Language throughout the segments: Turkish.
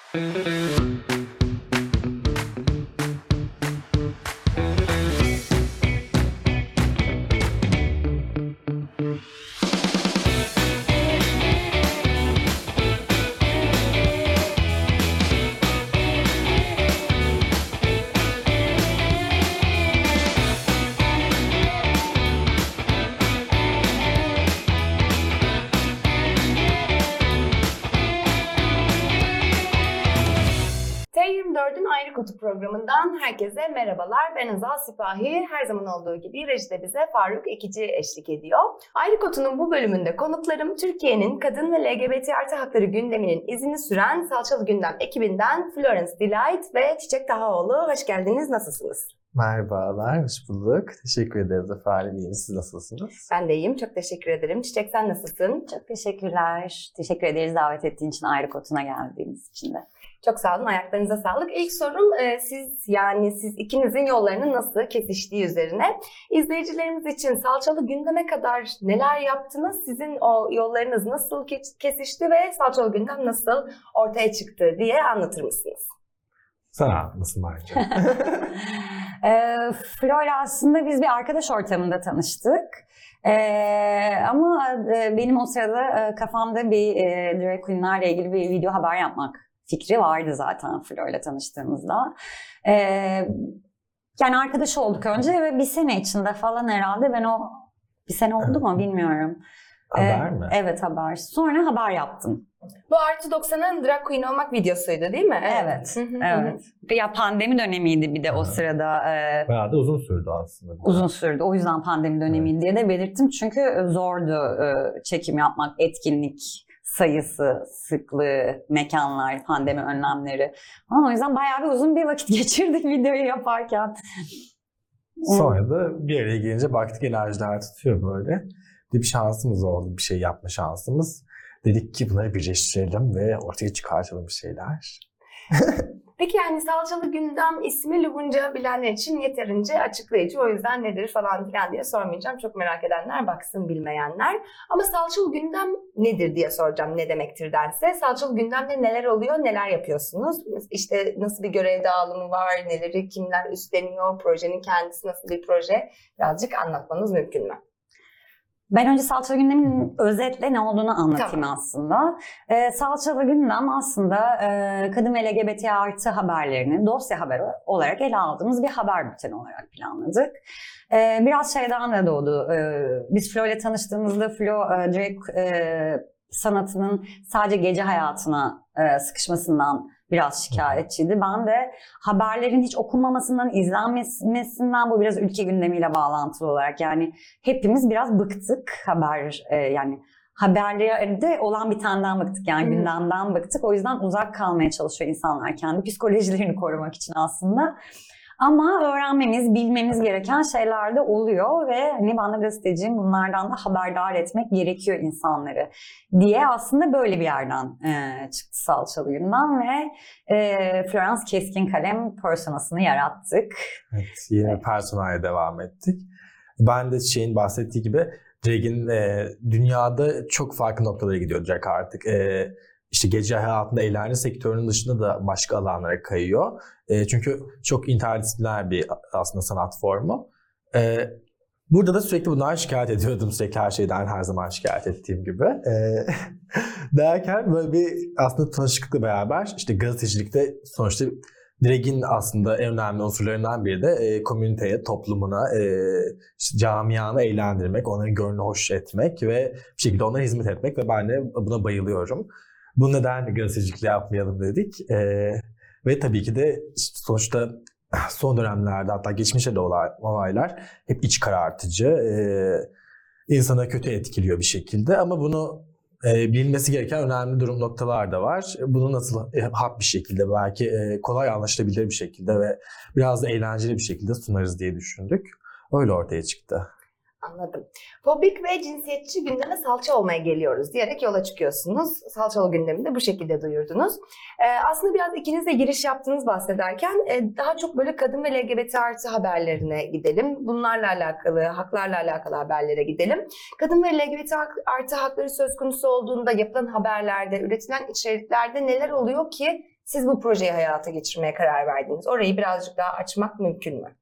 T24'ün Ayrı Kutu programından herkese merhabalar. Ben Azal Sipahi. Her zaman olduğu gibi rejide bize Faruk Ekici eşlik ediyor. Ayrı Kutu'nun bu bölümünde konuklarım Türkiye'nin kadın ve LGBT artı hakları gündeminin izini süren Salçalı Gündem ekibinden Florence Delight ve Çiçek Tahaoğlu. Hoş geldiniz. Nasılsınız? Merhabalar, hoş bulduk. Teşekkür ederiz efendim. İyiyim. Siz nasılsınız? Ben de iyiyim. Çok teşekkür ederim. Çiçek sen nasılsın? Çok teşekkürler. Teşekkür ederiz davet ettiğin için, Ayrı Kutu'na geldiğiniz için de. Çok sağ olun. Ayaklarınıza sağlık. İlk sorum siz ikinizin yollarının nasıl kesiştiği üzerine. İzleyicilerimiz için Salçalı Gündem'e kadar neler yaptınız? Sizin o yollarınız nasıl kesişti ve Salçalı Gündem nasıl ortaya çıktı diye anlatır mısınız? Sen anlatmasın bence. Flora aslında biz bir arkadaş ortamında tanıştık. Ama benim o sırada kafamda bir drag queen'lerle ilgili bir video haber yapmak fikri vardı zaten Flora'yla tanıştığımızda. Yani arkadaş olduk önce ve bir sene içinde falan herhalde bir sene oldu mu bilmiyorum. Haber mi? Evet, haber. Sonra haber yaptım. Bu Artı 90'ın drag queen olmak videosuydu değil mi? Evet. Evet. Ya pandemi dönemiydi bir de o sırada. Bayağı da uzun sürdü aslında. Uzun sürdü. O yüzden pandemi dönemiydi diye de belirttim. Çünkü zordu çekim yapmak, etkinlik sayısı, sıklığı, mekanlar, pandemi önlemleri. O yüzden bayağı bir uzun bir vakit geçirdik videoyu yaparken. Sonra da bir araya gelince baktık enerjiler tutuyor böyle. Bir şansımız oldu, bir şey yapma şansımız. Dedik ki bunları birleştirelim ve ortaya çıkartalım bir şeyler. Peki yani Salçalı Gündem ismi Lubunca bilenler için yeterince açıklayıcı. O yüzden nedir falan filan diye sormayacağım. Çok merak edenler baksın, bilmeyenler. Ama Salçalı Gündem nedir diye soracağım, ne demektir derse. Salçalı Gündem'de neler oluyor, neler yapıyorsunuz? İşte nasıl bir görev dağılımı var, neleri kimler üstleniyor, projenin kendisi nasıl bir proje? Birazcık anlatmanız mümkün mü? Ben önce Salçalı Gündem'in özetle ne olduğunu anlatayım aslında. Salçalı Gündem aslında kadın ve LGBT artı haberlerini dosya haberi olarak ele aldığımız bir haber bülteni olarak planladık. Biraz şeyden de doğdu. Biz Flo ile tanıştığımızda Flo drag sanatının sadece gece hayatına sıkışmasından biraz şikayetçiydi. Ben de haberlerin hiç okunmamasından, izlenmesinden, bu biraz ülke gündemiyle bağlantılı olarak, yani hepimiz biraz bıktık yani haberlerde olan bitenden bıktık, yani gündemden bıktık. O yüzden uzak kalmaya çalışıyor insanlar kendi psikolojilerini korumak için aslında. Ama öğrenmemiz, bilmemiz gereken şeyler de oluyor ve hani ben de gazeteciyim, bunlardan da haberdar etmek gerekiyor insanları diye aslında böyle bir yerden çıktı Salçalı Gündem ve Florence Keskin Kalem personasını yarattık. Evet, yine personaya devam ettik. Ben de şeyin bahsettiği gibi drag'in dünyada çok farklı noktalara gidiyor drag artık. İşte gece hayatında eğlence sektörünün dışında da başka alanlara kayıyor. Çünkü çok interdisipliner bir aslında sanat formu. Burada da sürekli bundan şikayet ediyordum. Sürekli her şeyden her zaman şikayet ettiğim gibi. Derken böyle bir aslında tanışıklıkla beraber işte gazetecilikte sonuçta drag'in aslında en önemli unsurlarından biri de komüniteye, toplumuna, işte camiana eğlendirmek, onların gönlünü hoş etmek ve bir şekilde onlara hizmet etmek ve ben de buna bayılıyorum. Bu nedenle gazetecilikle yapmayalım dedik. Ve tabii ki de sonuçta son dönemlerde, hatta geçmişte de olaylar hep iç karartıcı, insana kötü etkiliyor bir şekilde. Ama bunu bilinmesi gereken önemli noktalar da var. Bunu nasıl hap bir şekilde, belki kolay anlaşılabilir bir şekilde ve biraz da eğlenceli bir şekilde sunarız diye düşündük. Öyle ortaya çıktı. Anladım. Fobik ve cinsiyetçi gündeme salça olmaya geliyoruz diyerek yola çıkıyorsunuz. Salçalı gündemi de bu şekilde duyurdunuz. Aslında biraz ikiniz de giriş yaptığınız bahsederken daha çok böyle kadın ve LGBT artı haberlerine gidelim. Bunlarla alakalı, haklarla alakalı haberlere gidelim. Kadın ve LGBT artı hakları söz konusu olduğunda yapılan haberlerde, üretilen içeriklerde neler oluyor ki siz bu projeyi hayata geçirmeye karar verdiniz? Orayı birazcık daha açmak mümkün mü?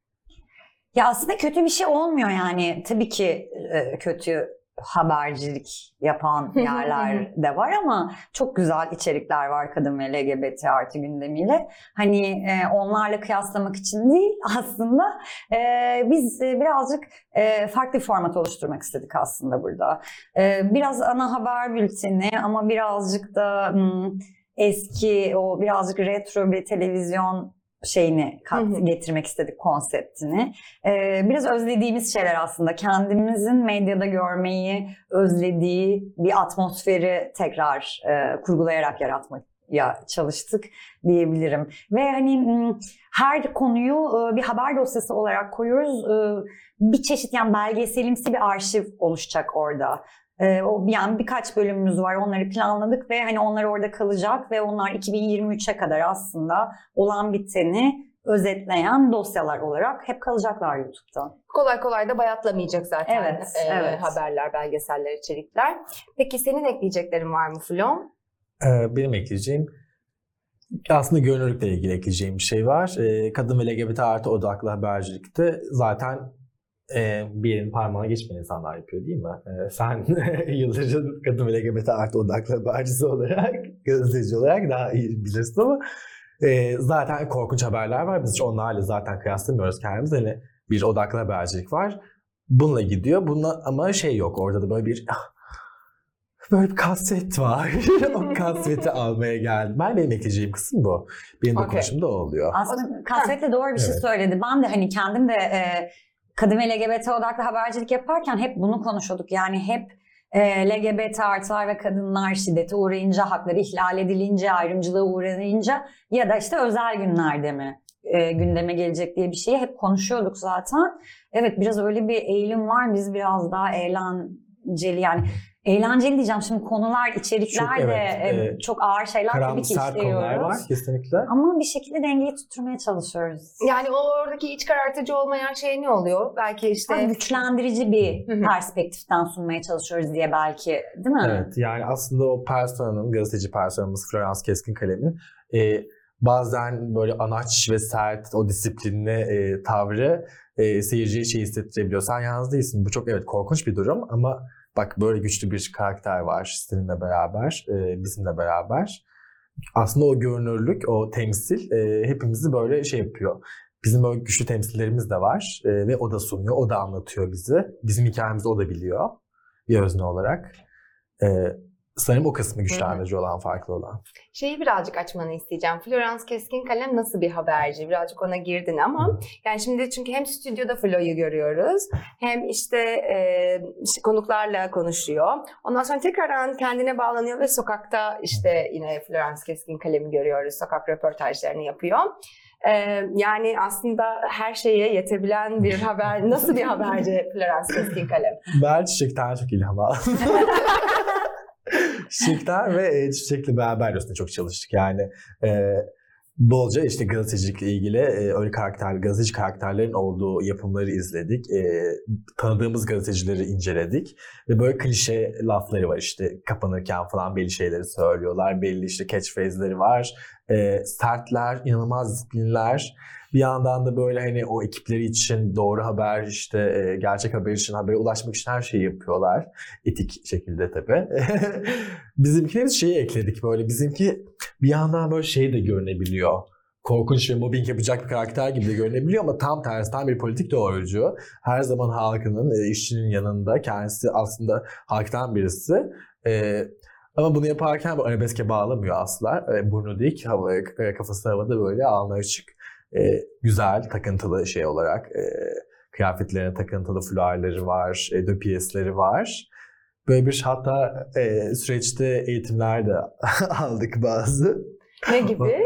Ya aslında kötü bir şey olmuyor yani. Tabii ki kötü habercilik yapan yerler de var ama çok güzel içerikler var kadın ve LGBT artı gündemiyle. Hani onlarla kıyaslamak için değil aslında. Biz birazcık farklı bir format oluşturmak istedik aslında burada. Biraz ana haber bülteni ama birazcık da eski o birazcık retro bir televizyon şeyini getirmek istedik, konseptini. Biraz özlediğimiz şeyler aslında. Kendimizin medyada görmeyi özlediği bir atmosferi tekrar kurgulayarak yaratmaya çalıştık diyebilirim. Ve hani her konuyu bir haber dosyası olarak koyuyoruz. Bir çeşit yani belgeselimsi bir arşiv oluşacak orada. Yani birkaç bölümümüz var, onları planladık ve hani onlar orada kalacak ve onlar 2023'e kadar aslında olan biteni özetleyen dosyalar olarak hep kalacaklar YouTube'da. Kolay kolay da bayatlamayacak zaten evet. haberler, belgeseller, içerikler. Peki senin ekleyeceklerin var mı Flo? Benim ekleyeceğim aslında görünürlükle ilgili ekleyeceğim bir şey var. Kadın ve LGBT artı odaklı habercilikte zaten bir yerin parmağına geçmeyen insanlar yapıyor değil mi? Sen yılların kadın ve LGBT artı odaklı habercisi olarak, gazeteci olarak daha iyi bilirsin ama zaten korkunç haberler var. Biz hiç onlarla zaten kıyaslamıyoruz kendimizi. Hani bir odaklı habercilik var. Bununla gidiyor. Bununla, ama şey yok. Orada da böyle bir kasvet var. O kasveti almaya geldim. Benim ekleyeceğim kısım bu. Benim dokunuşumda o oluyor. Aslında kasvetle doğru bir şey söyledi. Ben de hani kendim de kadın ve LGBT odaklı habercilik yaparken hep bunu konuşuyorduk. Yani hep LGBT artılar ve kadınlar şiddete uğrayınca, hakları ihlal edilince, ayrımcılığa uğrayınca ya da işte özel günlerde mi gündeme gelecek diye bir şeyi hep konuşuyorduk zaten. Evet, biraz öyle bir eğilim var. Biz biraz daha eğlenceli yani eğlenceli diyeceğim şimdi konular, içerikler çok, de çok ağır şeyler tabii ki sert konular var işliyoruz. kesinlikle. Ama bir şekilde dengeyi tutturmaya çalışıyoruz. Yani oradaki iç karartıcı olmayan şey ne oluyor? Belki işte güçlendirici bir perspektiften sunmaya çalışıyoruz diye belki, değil mi? Evet, yani aslında o personanın, gazeteci personamız Florence Keskinkalem'in bazen böyle anaç ve sert o disiplinli tavrı seyirciye şey hissettirebiliyor. Sen yalnız değilsin. Bu çok korkunç bir durum ama bak böyle güçlü bir karakter var seninle beraber, bizimle beraber. Aslında o görünürlük, o temsil hepimizi böyle şey yapıyor. Bizim böyle güçlü temsillerimiz de var ve o da sunuyor, o da anlatıyor bizi. Bizim hikayemizi o da biliyor bir özne olarak. Sanırım o kısmı güçlendirici olan, farklı olan. Şeyi birazcık açmanı isteyeceğim. Florence Keskinkalem nasıl bir haberci? Birazcık ona girdin ama yani şimdi çünkü hem stüdyoda Flo'yu görüyoruz hem işte konuklarla konuşuyor. Ondan sonra tekrardan kendine bağlanıyor ve sokakta işte yine Florence Keskinkalem'i görüyoruz. Sokak röportajlarını yapıyor. Yani aslında her şeye yetebilen bir haber. Nasıl bir haberci Florence Keskinkalem? Ben Çiçek'ten çok ilham aldım. Çiçek'ten ve Çiçek'le beraber üstüne çok çalıştık. Yani bolca işte gazetecilikle ilgili öyle gazeteci karakterlerin olduğu yapımları izledik. Tanıdığımız gazetecileri inceledik. Ve böyle klişe lafları var işte kapanırken falan belli şeyleri söylüyorlar. Belli işte catchphrase'leri var. Sertler, inanılmaz disiplinler. Bir yandan da böyle hani o ekipleri için doğru haber işte gerçek haber için habere ulaşmak için her şeyi yapıyorlar. Etik şekilde tabii. Bizimkileri şeyi ekledik böyle. Bizimki bir yandan böyle şey de görünebiliyor. Korkunç ve mobbing yapacak bir karakter gibi de görünebiliyor ama tam tersi, tam bir politik doğrucu. Her zaman halkının, işçinin yanında, kendisi aslında halktan birisi. Ama bunu yaparken bu arabeske bağlamıyor asla. Burnu dik, kafası havada böyle alnı açık. Güzel, takıntılı şey olarak kıyafetlerine takıntılı fularları var, döpiyesleri var. Böyle bir hatta süreçte eğitimler de aldık bazı. Ne gibi?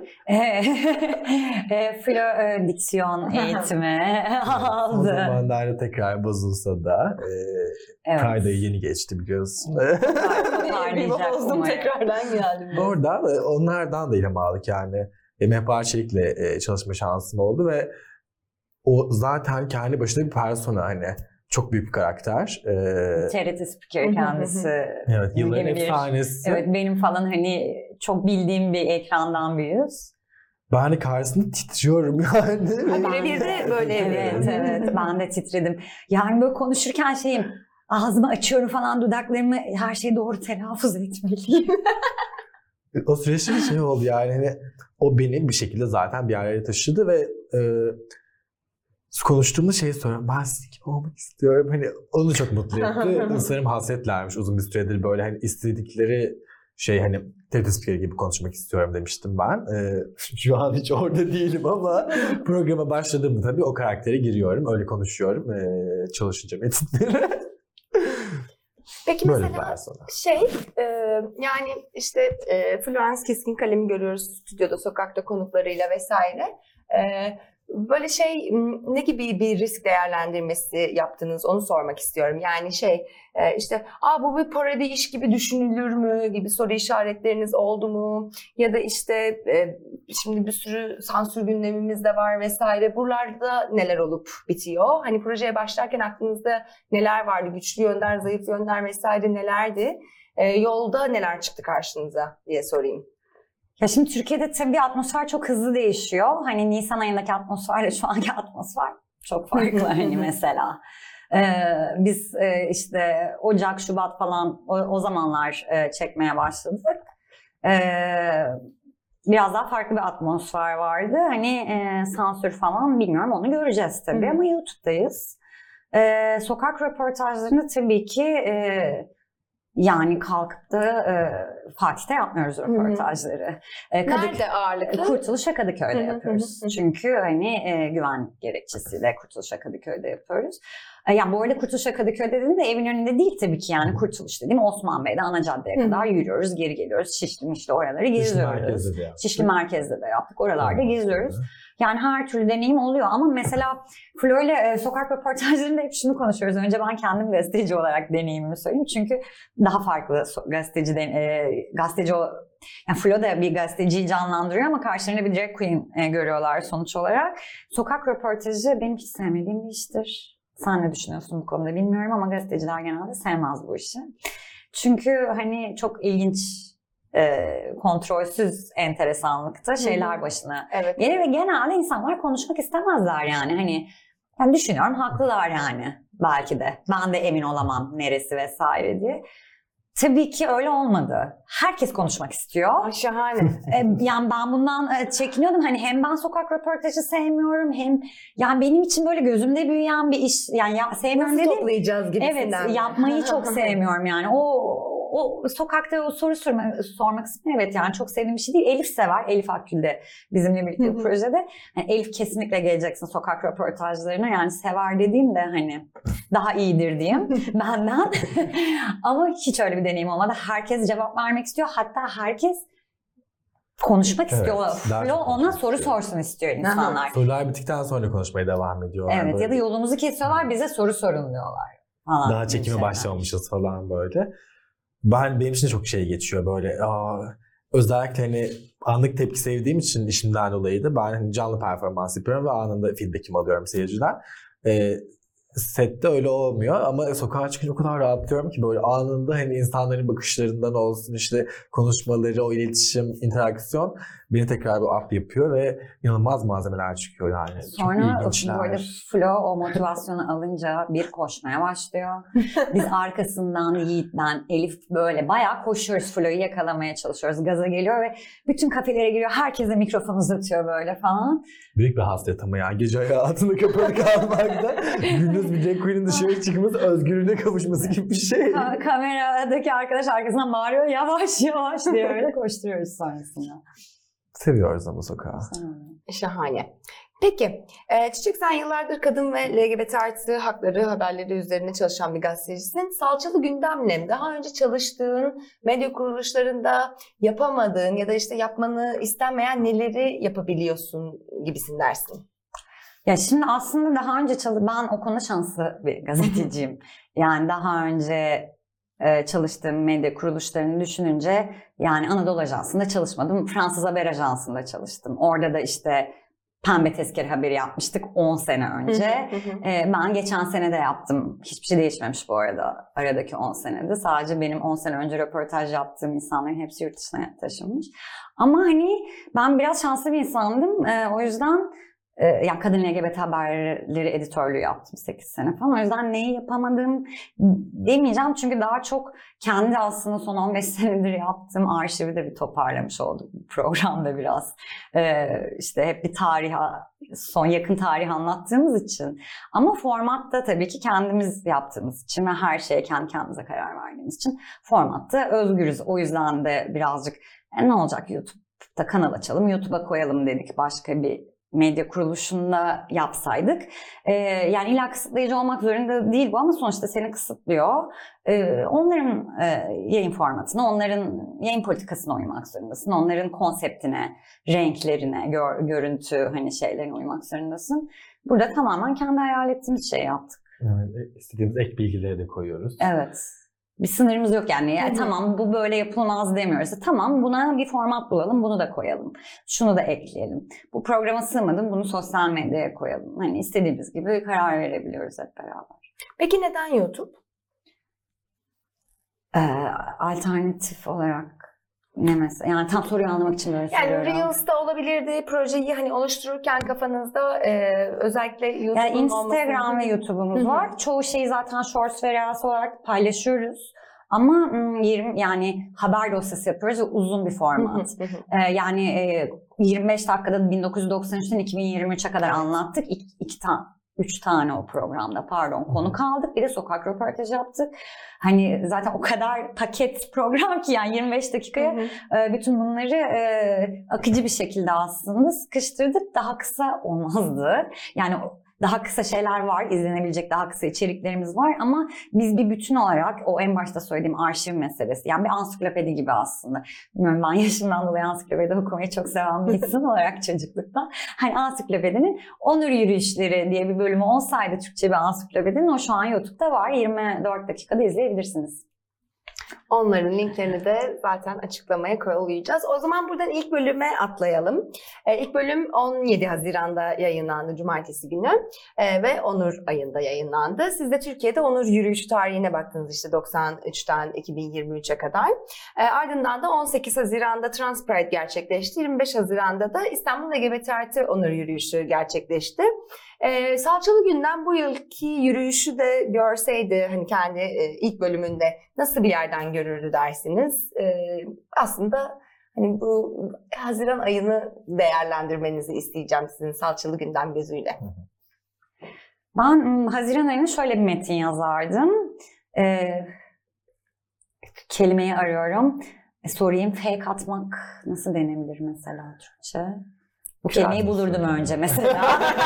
Flo diksiyon eğitimi aldı. O zamanlarda tekrar bozulsa da kayda yeni geçti biliyorsun. Bir bozdum tekrardan geldim. Oradan onlardan da ilham aldık yani. Mehpa Çelik'le çalışma şansım oldu ve o zaten kendi başına bir persona, hani çok büyük bir karakter. TRT spikeri kendisi. Evet, yılların efsanesi. Evet, benim falan hani çok bildiğim bir ekrandan bir yüz. Ben hani karşısında titriyorum yani. Birebir de böyle. Evet, ben de titredim. Yani böyle konuşurken ağzımı açıyorum falan, dudaklarımı her şeyi doğru telaffuz etmeliyim. O süreçte bir şey oldu yani hani o beni bir şekilde zaten bir yerlere taşıdı ve konuştuğumda soruyorum, ben sizin gibi olmak istiyorum. Hani onu çok mutlu etti. Sanırım hasretlermiş uzun bir süredir böyle hani istedikleri hani TRT spikeri gibi konuşmak istiyorum demiştim ben. Şu an hiç orada değilim ama programa başladığımda tabii o karaktere giriyorum. Öyle konuşuyorum çalışınca metinleri. Peki böyle mesela sonra. yani işte Florence Keskinkalem'i görüyoruz stüdyoda, sokakta konuklarıyla vesaire. Böyle ne gibi bir risk değerlendirmesi yaptınız onu sormak istiyorum. Yani işte bu bir parodi iş gibi düşünülür mü gibi soru işaretleriniz oldu mu? Ya da işte şimdi bir sürü sansür gündemimiz de var vesaire. Buralarda neler olup bitiyor? Hani projeye başlarken aklınızda neler vardı? Güçlü yönler, zayıf yönler vesaire nelerdi? Yolda neler çıktı karşınıza diye sorayım. Ya şimdi Türkiye'de tabii atmosfer çok hızlı değişiyor. Hani Nisan ayındaki atmosferle şu anki atmosfer çok farklı hani mesela. Biz işte Ocak, Şubat falan o zamanlar çekmeye başladık. Biraz daha farklı bir atmosfer vardı. Hani sansür falan bilmiyorum, onu göreceğiz tabii ama YouTube'dayız. Sokak röportajlarında tabii ki yani kalkıp da Fatih'te yapmıyoruz röportajları. Nerede ağırlıklı? Kurtuluş'a Kadıköy'de yapıyoruz. Çünkü hani güven gerekçesiyle Kurtuluş'a Kadıköy'de yapıyoruz. Yani bu arada Kurtuluş'a Kadıköy dediğim de evin önünde değil tabii ki yani. Kurtuluş dediğim Osman Bey'de ana caddeye kadar yürüyoruz, geri geliyoruz. Şişli oraları geziyoruz. Şişli Merkez'de de yaptık. Oralarda geziyoruz. Yani her türlü deneyim oluyor ama mesela Flo ile sokak röportajlarında hep şunu konuşuyoruz. Önce ben kendim gazeteci olarak deneyimimi söyleyeyim. Çünkü daha farklı gazeteci yani Flo da bir gazeteciyi canlandırıyor ama karşılarında bir drag queen görüyorlar sonuç olarak. Sokak röportajı benim hiç sevmediğim bir iştir. Sen ne düşünüyorsun bu konuda bilmiyorum ama gazeteciler genelde sevmez bu işi. Çünkü hani çok ilginç, kontrolsüz enteresanlıkta şeyler başına gelir ve genelde insanlar konuşmak istemezler yani. Hani ben düşünüyorum haklılar yani belki de. Ben de emin olamam neresi vesaire diye. Tabii ki öyle olmadı. Herkes konuşmak istiyor. Şahane. Yani ben bundan çekiniyordum. Hani hem ben sokak röportajı sevmiyorum hem yani benim için böyle gözümde büyüyen bir iş. Yani sevmiyorum nasıl dediğim. toplayacağız gibisinden. Evet, yapmayı çok sevmiyorum yani. O sokakta o soru sormak kısmı evet yani çok sevdiğim bir şey değil. Elif sever. Elif Akgül de bizimle birlikte bu projede. Yani Elif kesinlikle geleceksin sokak röportajlarına. Yani sever dediğim de hani daha iyidir diyeyim benden. Ama hiç öyle bir deneyim olmadı. Herkes cevap vermek istiyor. Hatta herkes konuşmak istiyor. Flo ona soru sorsun istiyor insanlar. Sorular bittikten sonra konuşmaya devam ediyorlar. Evet, ya da yolumuzu kesiyorlar, bize soru sorun diyorlar. Falan daha çekime başlamamışız falan böyle. Benim için de çok geçiyor böyle. Özellikle hani anlık tepki sevdiğim için işimden dolayı da ben canlı performans yapıyorum ve anında feedback'imi alıyorum seyirciden. Sette öyle olmuyor ama sokağa çıkınca o kadar rahatlıyorum ki böyle anında hani insanların bakışlarından olsun işte konuşmaları, o iletişim, interaksiyon beni tekrar bir up yapıyor ve inanılmaz malzemeler çıkıyor yani. Sonra bu arada Flo o motivasyonu alınca bir koşmaya başlıyor. Biz arkasından Yiğit, ben, Elif böyle bayağı koşuyoruz, Flo'yu yakalamaya çalışıyoruz. Gaza geliyor ve bütün kafelere giriyor. Herkese mikrofon uzatıyor böyle falan. Büyük bir hasret ama ya. Gece hayatında kapalı kalmakta. Gündüz bir drag queen'in dışarı çıkması, özgürlüğüne kavuşması gibi bir şey. Kameradaki arkadaş arkasından bağırıyor. Yavaş yavaş diye öyle koşturuyoruz sonrasında. Seviyoruz ama sokağı. Şahane. Peki, Çiçek sen yıllardır kadın ve LGBT artı hakları haberleri üzerine çalışan bir gazetecisin. Salçalı gündemle daha önce çalıştığın medya kuruluşlarında yapamadığın ya da işte yapmanı istenmeyen neleri yapabiliyorsun gibisin dersin? Ya şimdi aslında daha önce ben o konuda şanslı bir gazeteciyim. Yani daha önce çalıştığım medya kuruluşlarını düşününce yani Anadolu Ajansı'nda çalışmadım. Fransız Haber Ajansı'nda çalıştım. Orada da işte Pembe Tezkere haberi yapmıştık 10 sene önce. Ben geçen sene de yaptım. Hiçbir şey değişmemiş bu arada aradaki 10 senede. Sadece benim 10 sene önce röportaj yaptığım insanların hepsi yurt dışına taşınmış. Ama hani ben biraz şanslı bir insandım. O yüzden yani kadın LGBT haberleri editörlüğü yaptım 8 sene falan. O yüzden neyi yapamadım demeyeceğim. Çünkü daha çok kendi aslında son 15 senedir yaptığım arşivi de bir toparlamış olduk bu programda biraz. İşte hep bir yakın tarih anlattığımız için. Ama formatta tabii ki kendimiz yaptığımız için ve her şeye kendi kendimize karar verdiğimiz için formatta özgürüz. O yüzden de birazcık ne olacak YouTube'da kanal açalım, YouTube'a koyalım dedik başka bir medya kuruluşunda yapsaydık. Yani illa kısıtlayıcı olmak zorunda değil bu ama sonuçta seni kısıtlıyor. Onların yayın formatına, onların yayın politikasına uymak zorundasın. Onların konseptine, renklerine, görüntü şeylerine uymak zorundasın. Burada tamamen kendi hayal ettiğimiz şeyi yaptık. Yani istediğimiz ek bilgileri de koyuyoruz. Evet. Bir sınırımız yok yani. Tamam bu böyle yapılmaz demiyoruz. Tamam buna bir format bulalım, bunu da koyalım. Şunu da ekleyelim. Bu programa sığmadı, bunu sosyal medyaya koyalım. Hani istediğimiz gibi karar verebiliyoruz hep beraber. Peki neden YouTube? Alternatif olarak ne mesela? Yani tam soruyu anlamak için böyle Yani soruyorum. Reels'ta olabilirdi, projeyi oluştururken kafanızda özellikle YouTube'un Yani Instagram ve YouTube'umuz Hı-hı. var. Çoğu şeyi zaten Shorts ve Reels olarak paylaşıyoruz. Ama yani haber dosyası yapıyoruz ve uzun bir format. Yani 25 dakikada 1993'ten 2023'e kadar anlattık. 3 tane o programda konu kaldık. Bir de sokak röportajı yaptık. Hani zaten o kadar paket program ki yani 25 dakikaya bütün bunları akıcı bir şekilde aslında sıkıştırdık. Daha kısa olmazdı. Yani daha kısa şeyler var, izlenebilecek daha kısa içeriklerimiz var ama biz bir bütün olarak o en başta söylediğim arşiv meselesi, yani bir ansiklopedi gibi aslında. Bilmiyorum, ben yaşımdan dolayı ansiklopedi okumayı çok seven bir insan olarak çocukluktan. Hani ansiklopedinin Onur Yürüyüşleri diye bir bölümü olsaydı Türkçe bir ansiklopedinin, o şu an YouTube'da var. 24 dakikada izleyebilirsiniz. Onların linklerini de zaten açıklamaya koyacağız. O zaman buradan ilk bölüme atlayalım. İlk bölüm 17 Haziran'da yayınlandı, Cumartesi günü ve Onur ayında yayınlandı. Siz de Türkiye'de Onur yürüyüşü tarihine baktınız işte 93'ten 2023'e kadar. Ardından da 18 Haziran'da Trans Pride gerçekleşti. 25 Haziran'da da İstanbul LGBT+ Onur yürüyüşü gerçekleşti. Salçalı Gündem bu yılki yürüyüşü de görseydi kendi ilk bölümünde nasıl bir yerden görürdü dersiniz? Aslında bu Haziran ayını değerlendirmenizi isteyeceğim sizin Salçalı Gündem gözüyle. Ben Haziran ayına şöyle bir metin yazardım. Kelimeyi arıyorum. Sorayım, fake atmak nasıl denebilir mesela Türkçe? Bu kelimeyi bulurdum önce mesela.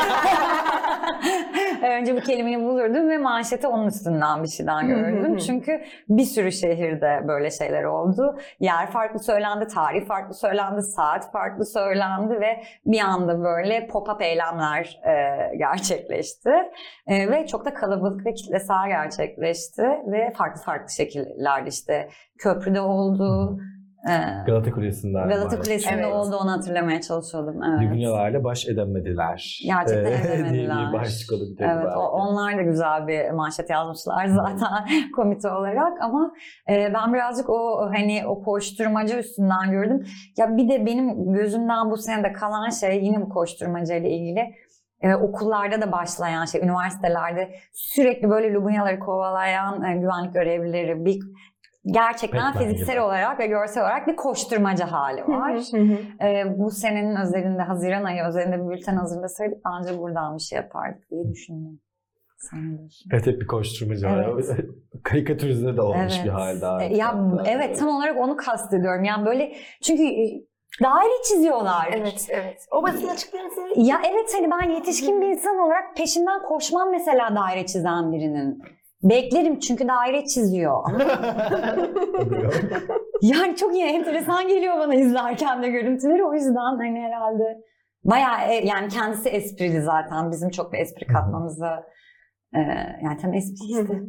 Önce bu kelimeyi bulurdum ve manşete onun üstünden bir şeyden görürdüm. Çünkü bir sürü şehirde böyle şeyler oldu. Yer farklı söylendi, tarih farklı söylendi, saat farklı söylendi ve bir anda böyle pop-up eylemler gerçekleşti. Ve çok da kalabalık ve kitlesel gerçekleşti ve farklı şekillerde işte köprüde oldu. Galata Kulesi'nde evet. Oldu, onu hatırlamaya çalışıyordum. Evet. Lübnyalarla baş edemediler. Gerçekten edemediler. Başlık olabilir. Evet, onlar da güzel bir manşet yazmışlar zaten komite olarak ama ben birazcık o koşturmaca üstünden gördüm. Ya bir de benim gözümden bu sene de kalan şey yine bu koşturmaca ile ilgili. Okullarda da başlayan üniversitelerde sürekli böyle Lübnyaları kovalayan güvenlik görevlileri gerçekten fiziksel olarak ve görsel olarak bir koşturmaca hali var. Bu senenin özelinde, Haziran ayı özelinde bir bülten hazırlasaydık bence buradan bir şey yapardık diye düşündüm. Evet, hep bir koşturmaca var. Evet. Karikatürize de olmuş bir halde artık. Evet, tam olarak onu kastediyorum. Yani böyle çünkü daire çiziyorlar. Evet. O basın açıklaması. Ya evet, ben yetişkin bir insan olarak peşinden koşmam mesela daire çizen birinin. Beklerim çünkü daire çiziyor. Yani çok iyi, enteresan geliyor bana izlerken de görüntüleri. O yüzden herhalde bayağı yani kendisi esprili zaten. Bizim çok bir espri katmamıza yani tam esprisi.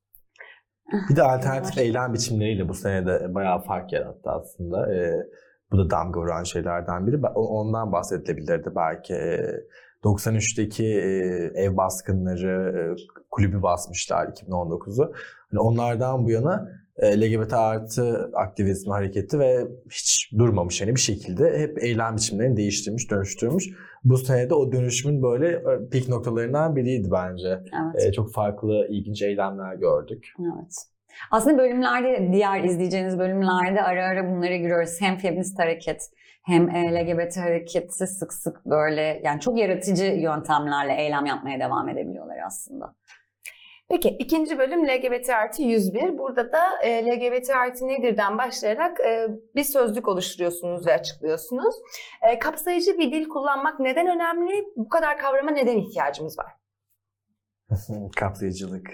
Bir de alternatif eylem biçimleriyle bu sene de bayağı fark yarattı aslında. Bu da damga vuran şeylerden biri. Ondan bahsedilebilirdi belki. 93'teki ev baskınları, kulübü basmışlar 2019'u. Hani onlardan bu yana LGBT artı aktivizmi hareketi ve hiç durmamış yani bir şekilde hep eylem biçimlerini değiştirmiş, dönüştürmüş. Bu sene de o dönüşümün böyle pik noktalarından biriydi bence. Evet. Çok farklı, ilginç eylemler gördük. Evet. Aslında bölümlerde, diğer izleyeceğiniz bölümlerde ara ara bunları görüyoruz. Hem feminist hareket hem LGBT hareketi sık sık böyle yani çok yaratıcı yöntemlerle eylem yapmaya devam edebiliyorlar aslında. Peki ikinci bölüm LGBT artı 101. Burada da LGBT artı nedirden başlayarak bir sözlük oluşturuyorsunuz ve açıklıyorsunuz. Kapsayıcı bir dil kullanmak neden önemli? Bu kadar kavrama neden ihtiyacımız var? Kapsayıcılık.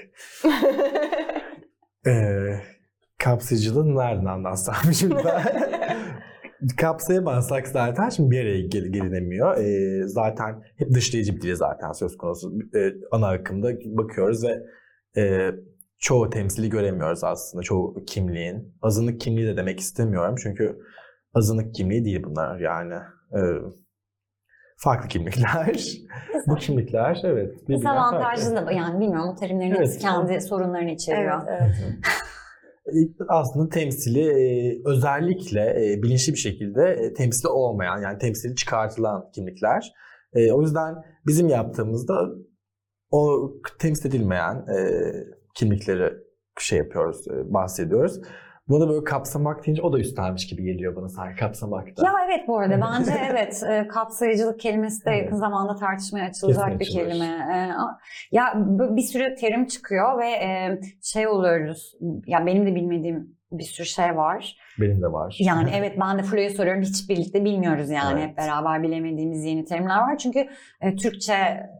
Kapsayıcılığı nereden anlatsam şimdi ben? Kapsayamazsak zaten şimdi bir araya gelinemiyor. Zaten hep dışlayıcı bir dil zaten söz konusu. Ana akımda bakıyoruz ve çoğu temsili göremiyoruz aslında. Çoğu kimliğin. Azınlık kimliği de demek istemiyorum. Çünkü azınlık kimliği değil bunlar yani. Farklı kimlikler. Bu kimlikler evet. Dezavantajlı da yani bilmiyorum o terimlerin hepsi kendi sorunlarını içeriyor. Evet. Aslında temsili özellikle bilinçli bir şekilde temsili olmayan yani temsili çıkartılan kimlikler. O yüzden bizim yaptığımızda o temsil edilmeyen kimlikleri yapıyoruz, bahsediyoruz. Bunu da böyle kapsamak deyince o da üstlenmiş gibi geliyor bana sanki kapsamakta. Ya evet bu arada bence evet kapsayıcılık kelimesi de yakın zamanda tartışmaya açılacak bir kelime. Ya bir sürü terim çıkıyor ve şey oluyoruz. Ya benim de bilmediğim bir sürü şey var. Benim de var. Yani evet ben de Flo'ya soruyorum hiç birlikte bilmiyoruz yani evet. Hep beraber bilemediğimiz yeni terimler var. Çünkü Türkçe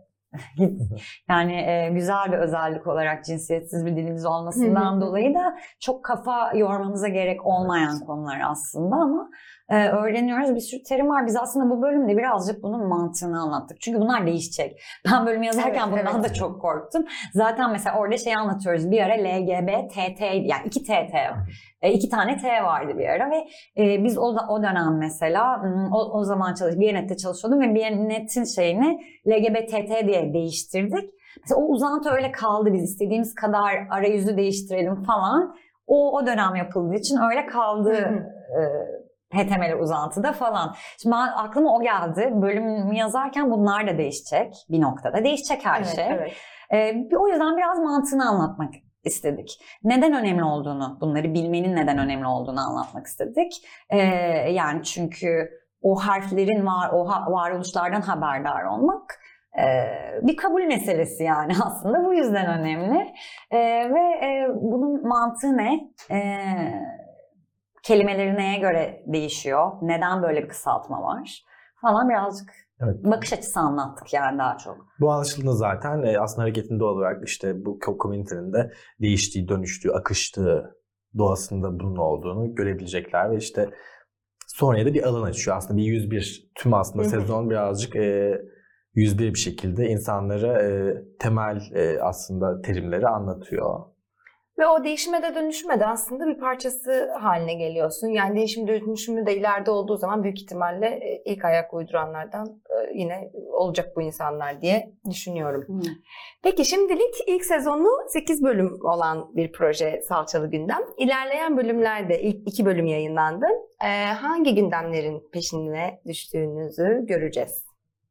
yani güzel bir özellik olarak cinsiyetsiz bir dilimiz olmasından dolayı da çok kafa yormamıza gerek olmayan konular aslında ama öğreniyoruz. Bir sürü terim var. Biz aslında bu bölümde birazcık bunun mantığını anlattık. Çünkü bunlar değişecek. Ben bölümü yazarken bundan da çok korktum. Zaten mesela orada şey anlatıyoruz. Bir ara LGBT, yani 2 TT, 2 tane T vardı bir ara ve biz o dönem mesela o zaman Biyanet'te çalışıyordum ve Biyanet'in şeyini LGBT diye değiştirdik. Mesela o uzantı öyle kaldı. Biz istediğimiz kadar arayüzü değiştirelim falan. O dönem yapıldığı için öyle kaldı. HTML uzantıda falan. Şimdi aklıma o geldi. Bölümü yazarken bunlar da değişecek. Bir noktada değişecek her şey. Evet. O yüzden biraz mantığını anlatmak istedik. Neden önemli olduğunu, bunları bilmenin neden önemli olduğunu anlatmak istedik. Yani çünkü o harflerin o varoluşlardan haberdar olmak bir kabul meselesi yani aslında. Bu yüzden önemli. Ve bunun mantığı ne? Kelimeleri neye göre değişiyor? Neden böyle bir kısaltma var? Falan birazcık bakış açısı anlattık yani daha çok. Bu anlaşıldığında zaten aslında hareketin doğal olarak işte bu komünitenin de değiştiği, dönüştüğü, akıştığı doğasında bunun olduğunu görebilecekler ve işte sonraya da bir alan açıyor. Aslında bir 101 tüm aslında sezon birazcık 101 bir şekilde insanlara temel aslında terimleri anlatıyor. Ve o değişime de dönüşüme de aslında bir parçası haline geliyorsun. Yani değişim dönüşümü de ileride olduğu zaman büyük ihtimalle ilk ayak uyduranlardan yine olacak bu insanlar diye düşünüyorum. Peki şimdilik ilk sezonu 8 bölüm olan bir proje Salçalı Gündem. İlerleyen bölümlerde ilk 2 bölüm yayınlandı. Hangi gündemlerin peşine düştüğünüzü göreceğiz.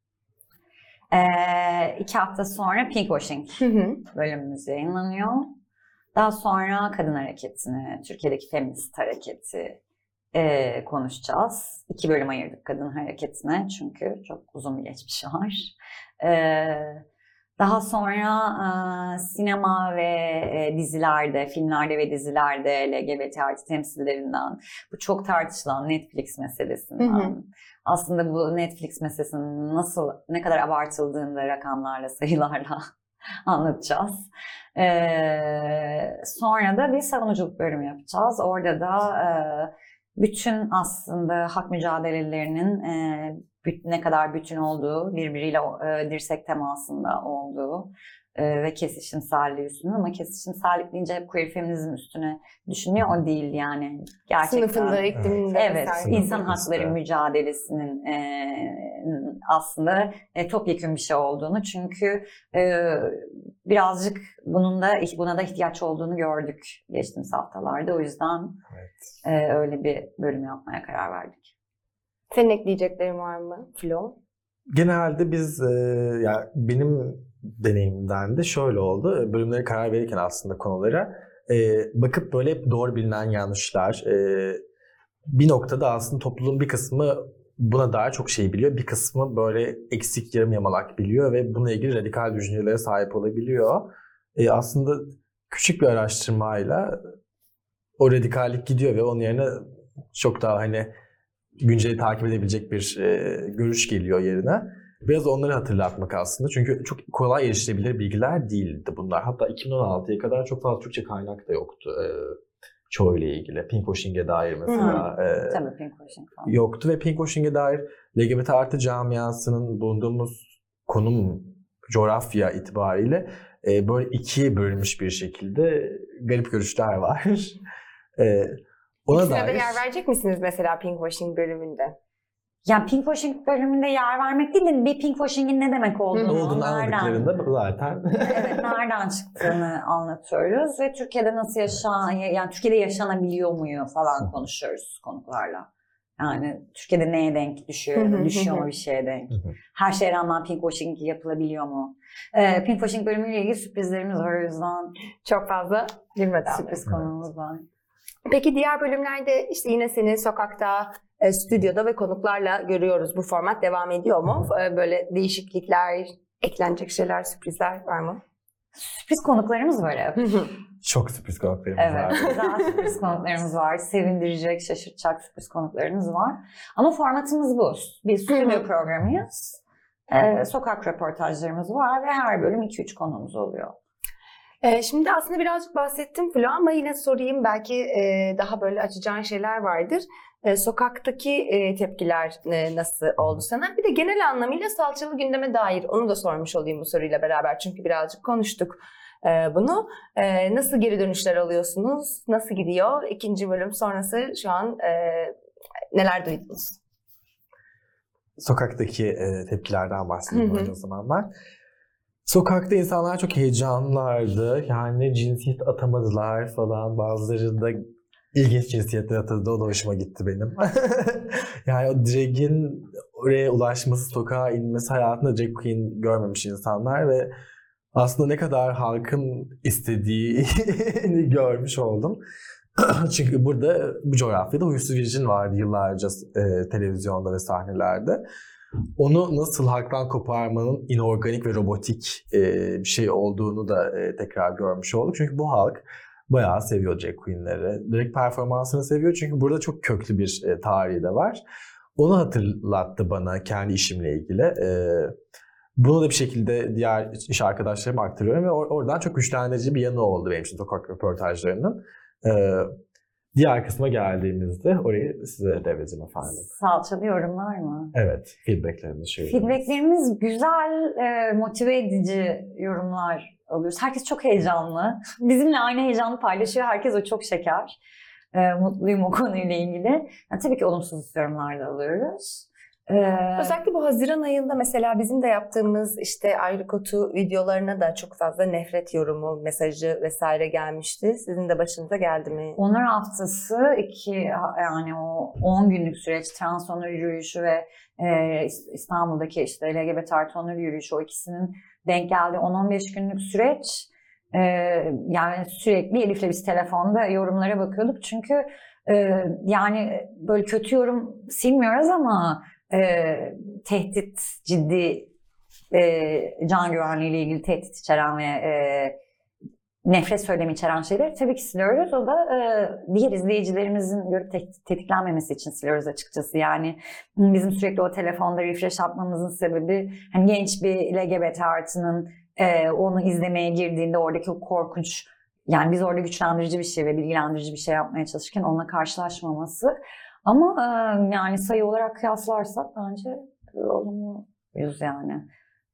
2 hafta sonra Pinkwashing bölümümüz yayınlanıyor. Daha sonra kadın hareketini, Türkiye'deki feminist hareketi konuşacağız. 2 bölüm ayırdık kadın hareketine çünkü çok uzun bir geçmişi var. Daha sonra sinema ve dizilerde, filmlerde ve dizilerde LGBT artı temsillerinden, bu çok tartışılan Netflix meselesinden, aslında bu Netflix meselesinin ne kadar abartıldığını rakamlarla, sayılarla anlatacağız. Sonra da bir savunuculuk bölümü yapacağız. Orada da bütün aslında hak mücadelelerinin ne kadar bütün olduğu, birbiriyle dirsek temasında olduğu ve kesişimselliği üstüne, ama kesişimsellik deyince hep queer feminizm üstüne düşünüyor. O değil yani. Gerçekten. Sınıfında, ikliminde. Evet, vesaire. insan hakları mücadelesinin aslında topyekun bir şey olduğunu, çünkü birazcık buna da ihtiyaç olduğunu gördük geçtiğimiz haftalarda. O yüzden öyle bir bölüm yapmaya karar verdik. Senin ekleyeceklerin var mı Flo? Genelde biz, yani benim deneyimimden de şöyle oldu. Bölümlere karar verirken aslında konulara bakıp böyle hep doğru bilinen yanlışlar. Bir noktada aslında topluluğun bir kısmı buna dair çok şey biliyor. Bir kısmı böyle eksik, yarım yamalak biliyor ve bununla ilgili radikal düşüncelere sahip olabiliyor. Aslında küçük bir araştırmayla o radikallik gidiyor ve onun yerine çok daha hani günceli takip edebilecek bir görüş geliyor yerine. Biraz onları hatırlatmak aslında. Çünkü çok kolay erişilebilir bilgiler değildi bunlar. Hatta 2016'ya kadar çok fazla Türkçe kaynak da yoktu çoğuyla ilgili. Pinkwashing'e dair mesela Tabii pinkwashing falan. Yoktu ve pinkwashing'e dair LGBT artı camiasının bulunduğumuz konum, coğrafya itibariyle böyle ikiye bölünmüş bir şekilde garip görüşler var. İkisine de yer verecek misiniz mesela pinkwashing bölümünde? Yani pinkwashing bölümünde yer vermek değil de bir pinkwashing'in ne demek olduğunu anladıklarında zaten evet, nereden çıktığını anlatıyoruz ve Türkiye'de nasıl yani Türkiye'de yaşanabiliyor muyu falan konuşuyoruz konuklarla. Yani Türkiye'de neye denk düşüyor, düşüyor mu bir şeye denk? Her şeye rağmen pinkwashing yapılabiliyor mu? Pinkwashing bölümüyle ilgili sürprizlerimiz var, o yüzden çok fazla girmeden. Sürpriz konumuz var. Peki diğer bölümlerde işte yine seni sokakta, stüdyoda ve konuklarla görüyoruz. Bu format devam ediyor mu? Böyle değişiklikler, eklenecek şeyler, sürprizler var mı? Sürpriz konuklarımız var hep. Çok sürpriz konuklarımız var. Evet, güzel sürpriz konuklarımız var. Sevindirecek, şaşırtacak sürpriz konuklarımız var. Ama formatımız bu. Bir stüdyo programıyız. Sokak röportajlarımız var ve her bölüm 2-3 konuğumuz oluyor. Şimdi aslında birazcık bahsettim Flo ama yine sorayım, belki daha böyle açacağın şeyler vardır. Sokaktaki tepkiler nasıl oldu sana? Bir de genel anlamıyla salçalı gündeme dair onu da sormuş olayım bu soruyla beraber. Çünkü birazcık konuştuk bunu. Nasıl geri dönüşler alıyorsunuz? Nasıl gidiyor? 2. bölüm sonrası şu an neler duydunuz? Sokaktaki tepkilerden bahsedeyim o zaman ben. Sokakta insanlar çok heyecanlılardı. Yani cinsiyet atamadılar falan. Bazıları da ilginç cinsiyetler atadı. O da hoşuma gitti benim. Yani o drag'in oraya ulaşması, sokağa inmesi, hayatında drag queen görmemiş insanlar ve aslında ne kadar halkın istediğini görmüş oldum. Çünkü burada, bu coğrafyada Huysuz Virgin vardı yıllarca televizyonda ve sahnelerde. Onu nasıl halktan koparmanın inorganik ve robotik bir şey olduğunu da tekrar görmüş olduk. Çünkü bu halk bayağı seviyor drag queenleri. Drag performansını seviyor çünkü burada çok köklü bir tarihi de var. Onu hatırlattı bana kendi işimle ilgili. Bunu da bir şekilde diğer iş arkadaşlarıma aktarıyorum ve oradan çok güçlendirici bir yanı oldu benim için sokak röportajlarının. Diğer kısma geldiğimizde orayı size devredeceğim efendim. Salçalı yorumlar mı? Evet, feedbacklerimiz şöyle. Feedbacklerimiz güzel, motive edici yorumlar alıyoruz. Herkes çok heyecanlı. Bizimle aynı heyecanı paylaşıyor. Herkes o çok şeker. Mutluyum o konuyla ilgili. Yani tabii ki olumsuz yorumlar da alıyoruz. Özellikle bu Haziran ayında mesela bizim de yaptığımız işte ayrikotu videolarına da çok fazla nefret yorumu, mesajı vesaire gelmişti. Sizin de başınıza geldi mi? Onur haftası yani o 10 günlük süreç, trans onur yürüyüşü ve İstanbul'daki işte LGBT artı onur yürüyüşü, o ikisinin denk geldiği 10-15 günlük süreç. Yani sürekli Elif'le biz telefonda yorumlara bakıyorduk. Çünkü yani böyle kötü yorum silmiyoruz ama tehdit, ciddi can güvenliği ile ilgili tehdit içeren ve nefret söylemi içeren şeyleri tabii ki siliyoruz. O da diğer izleyicilerimizin görüp tetiklenmemesi için siliyoruz açıkçası. Yani bizim sürekli o telefonda refresh atmamızın sebebi hani genç bir LGBT artının onu izlemeye girdiğinde oradaki o korkunç, yani biz orada güçlendirici bir şey ve bilgilendirici bir şey yapmaya çalışırken onunla karşılaşmaması. Ama yani sayı olarak kıyaslarsak bence olumluyuz yani.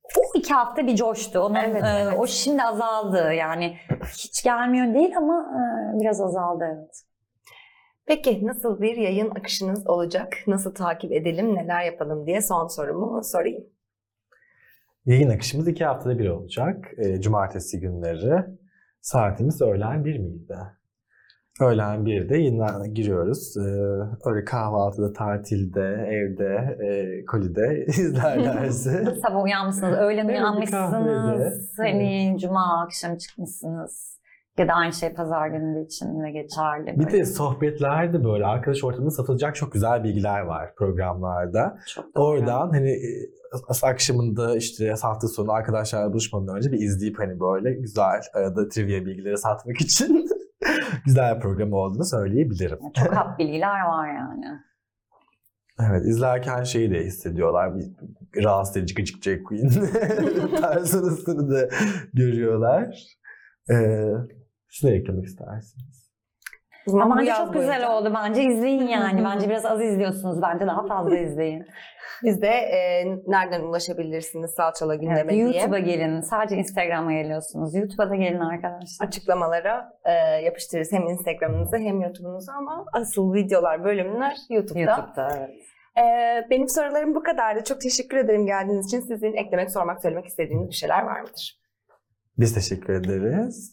o 2 hafta bir coştu. Onun, Evet. O şimdi azaldı. Yani hiç gelmiyor değil ama biraz azaldı, evet. Peki nasıl bir yayın akışınız olacak? Nasıl takip edelim, neler yapalım diye son sorumu sorayım. Yayın akışımız 2 haftada bir olacak. Cumartesi günleri. Saatimiz öğlen 1 miydi? Öğlen 1'de yayına giriyoruz. Öyle kahvaltıda, tatilde, evde, kolide izlerlerse. Sabah uyanmışsınız, öğlen Evet, uyanmışsınız. kahvede. Hani cuma akşam çıkmışsınız. Ya da aynı şey pazar günü için de geçerli. Bir Böyle de sohbetlerde böyle arkadaş ortamında satılacak çok güzel bilgiler var programlarda. çok doğru. Oradan hani akşamında işte hafta sonu arkadaşlarla buluşmadan önce bir izleyip hani böyle güzel arada trivia bilgileri satmak için güzel bir program olduğunu söyleyebilirim. Çok hap bilgiler var yani. Evet, izlerken şeyi de hissediyorlar. Bir rahatsız edici gıcık Jack Queen tarzını da görüyorlar. Şunu eklemek istersiniz. Ama Bu bence yaz çok güzel boyunca oldu. Bence izleyin yani. Bence biraz az izliyorsunuz. Bence daha fazla izleyin. Biz de nereden ulaşabilirsiniz Salçalı Gündeme Evet, diye YouTube'a gelin. Sadece Instagram'a geliyorsunuz. YouTube'a da gelin arkadaşlar. açıklamalara yapıştırırız hem Instagram'ınızı hem YouTube'unuzu ama asıl videolar, bölümler YouTube'da. YouTube'da, evet. Benim sorularım bu kadardı. Çok teşekkür ederim geldiğiniz için. Sizin eklemek, sormak, söylemek istediğiniz bir şeyler var mıdır? Biz teşekkür ederiz.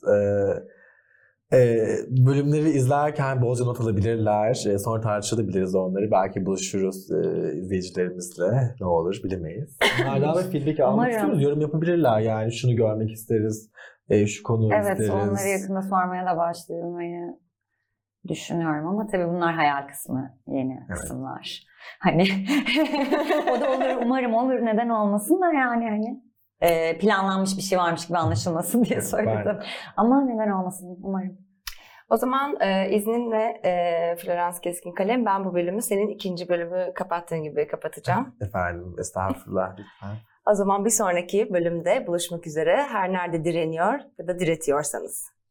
Bölümleri izlerken bolca not alabilirler. Sonra tartışabiliriz onları. Belki buluşuruz izleyicilerimizle. Ne olur bilemeyiz. Onlardan da feedback almak Umarım. istiyoruz. Yorum yapabilirler yani. Şunu görmek isteriz. Şu konuyu Evet, isteriz. onları yakında sormaya da başlamayı düşünüyorum ama tabii bunlar hayal kısmı, yeni kısımlar. Hani o da olur, umarım olur, neden olmasın da yani hani planlanmış bir şey varmış gibi anlaşılmasın diye söyledim. Ama neden olmasın, umarım. O zaman izninle Florence Keskinkalem, ben bu bölümü senin ikinci bölümü kapattığın gibi kapatacağım. Efendim, estağfurullah lütfen. O zaman bir sonraki bölümde buluşmak üzere. Her nerede direniyor ya da diretiyorsanız.